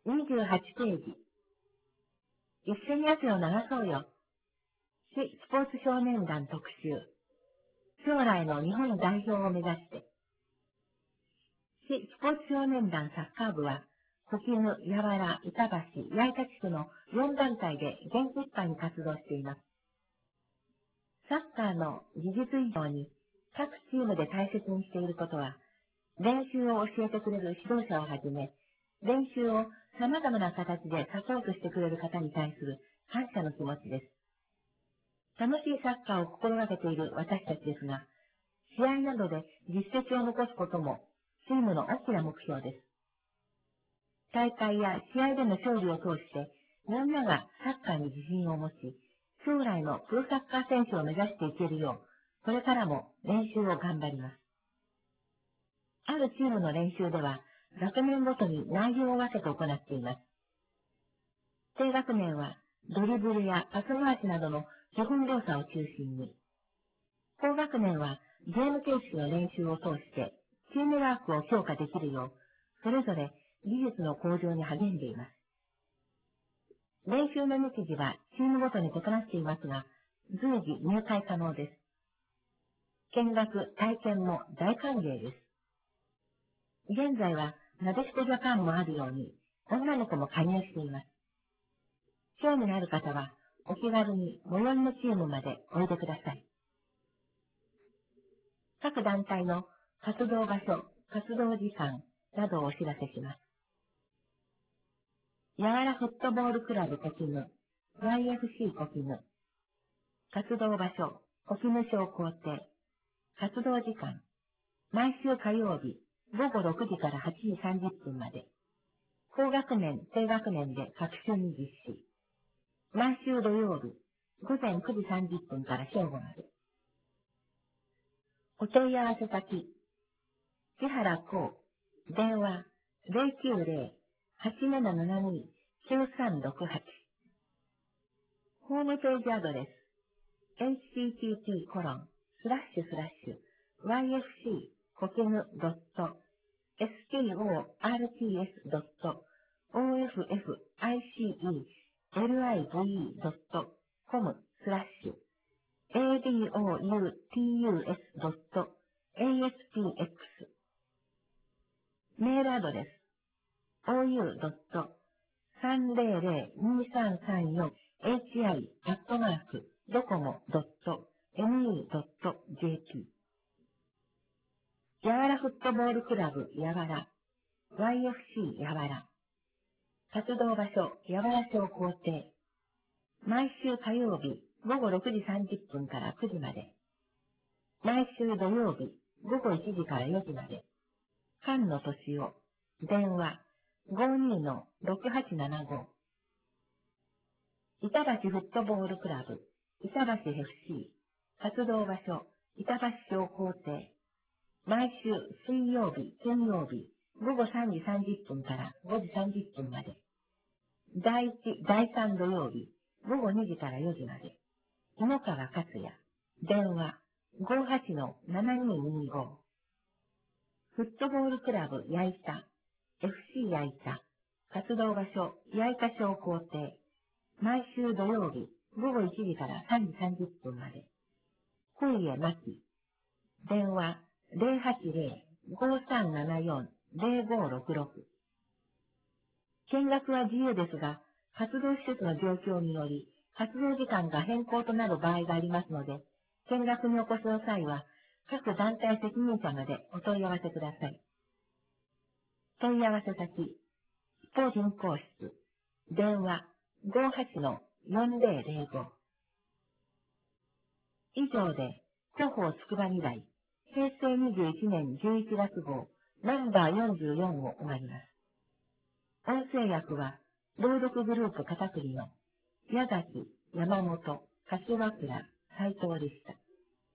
28ページ。一緒に汗を流そうよ。市スポーツ少年団特集。将来の日本代表を目指して。市スポーツ少年団サッカー部は、小絹、柔良、板橋、八重田地区の4団体で元気いっぱいに活動しています。サッカーの技術以上に、各チームで大切にしていることは、練習を教えてくれる指導者をはじめ、練習を様々な形でサポートしてくれる方に対する感謝の気持ちです。楽しいサッカーを心がけている私たちですが、試合などで実績を残すこともチームの大きな目標です。大会や試合での勝利を通して、みんながサッカーに自信を持ち、将来のプロサッカー選手を目指していけるよう、これからも練習を頑張ります。あるチームの練習では、学年ごとに内容を分けて行っています。低学年は、ドリブルやパス回しなどの基本動作を中心に、高学年はゲーム形式の練習を通して、チームワークを強化できるよう、それぞれ技術の向上に励んでいます。練習の日時はチームごとに異なっていますが、随時入会可能です。見学、体験も大歓迎です。現在は、なでしこジャパンもあるように、女の子も加入しています。興味のある方は、お気軽に最寄りのチームまでおいでください。各団体の活動場所、活動時間などをお知らせします。やわらフットボールクラブ小絹、YFC 小絹。活動場所、小絹小校庭。活動時間、毎週火曜日、午後6時から8時30分まで。高学年、低学年で各週に実施。毎週土曜日、午前9時30分から正午まで。お問い合わせ先、千原幸、電話090-8772-9368。ホームページアドレス、http://yfc コケヌ .store.fice.adoutus.aspx メールアドレス ou.3002341hi@docomo.me.jp やわらフットボールクラブやわら YFC やわら活動場所やわら小校庭毎週火曜日午後6時30分から9時まで毎週土曜日午後1時から4時まで菅野俊夫電話 52-6875 板橋フットボールクラブ板橋 FC 活動場所板橋小校庭毎週水曜日、金曜日午後3時30分から5時30分まで第1、第3土曜日午後2時から4時まで井ノ川克也電話 58-7225 フットボールクラブ矢板 FC 矢板活動場所矢板小校庭毎週土曜日午後1時から3時30分まで小家真希電話 080-5374-0566 見学は自由ですが活動施設の状況により活動時間が変更となる場合がありますので見学にお越しの際は各団体責任者までお問い合わせください。問い合わせ先、スポ人工室、電話 58-4005 以上で、広報つくば2台、平成21年11月号、ナンバー44を終わります。音声訳は、朗読グループ片栗の、矢崎、山本、柏倉、斉藤でした。